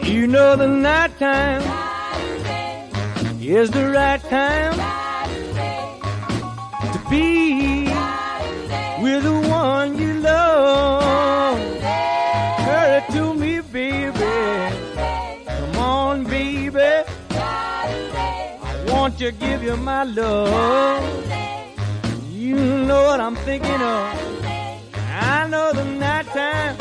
You know the night time is the right time to be with the one you love. Hurry to me, baby. Come on, baby. I want to give you my love. You know what I'm thinking of. I know the night time.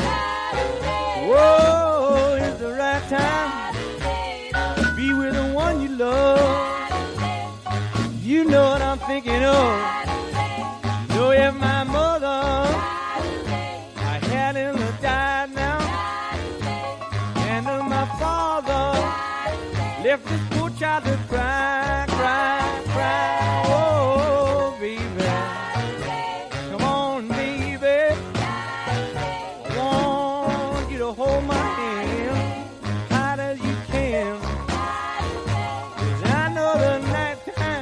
Whoa, it's the right time to be with the one you love. You know what I'm thinking of. You know if my mother I hadn't died now, and if my father left this poor child to cry, cry, cry. Oh, baby, come on, baby. I want you to hold my hand tight as you can. 'Cause I know the night time,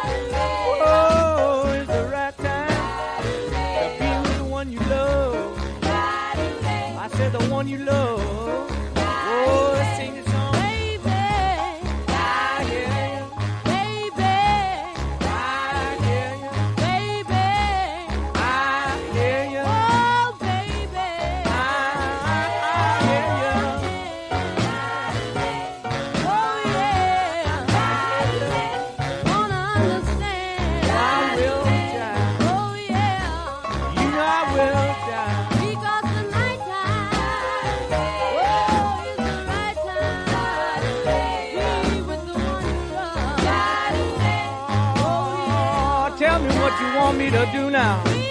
oh, is the right time to be with the one you love. I said the one you love. Oh, sing the song. Baby, I hear you. baby, I hear you. baby, I hear you. oh baby, I hear you. oh yeah, wanna understand, I will try. oh yeah, You know I will try. because the night time, oh, is the right time to be with the one you love, oh yeah. Oh, tell me what you want me to do now. Be